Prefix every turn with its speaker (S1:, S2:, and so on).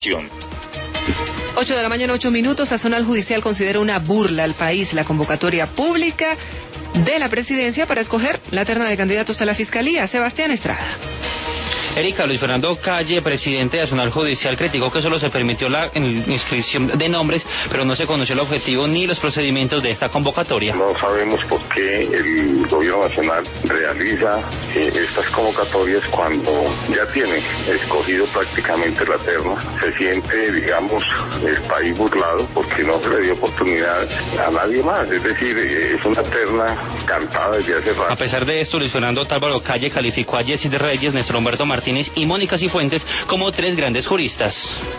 S1: 8 de la mañana, 8 minutos. Sazonal Judicial considera una burla al país la convocatoria pública de la presidencia para escoger la terna de candidatos a la fiscalía. Sebastián Estrada.
S2: Erika, Luis Fernando Calle, presidente de Sazonal Judicial, criticó que solo se permitió la inscripción de nombres, pero no se conoció el objetivo ni los procedimientos de esta convocatoria.
S3: No sabemos por qué el gobierno nacional realiza estas convocatorias cuando ya tiene escogido prácticamente la terna. Se siente, digamos, el país burlado porque no se le dio oportunidad a nadie más. Es decir, es una terna cantada desde hace rato.
S2: A pesar de esto, Luis Fernando Álvaro Calle calificó a Yesid Reyes, Néstor Humberto Martínez y Mónica Cifuentes como tres grandes juristas.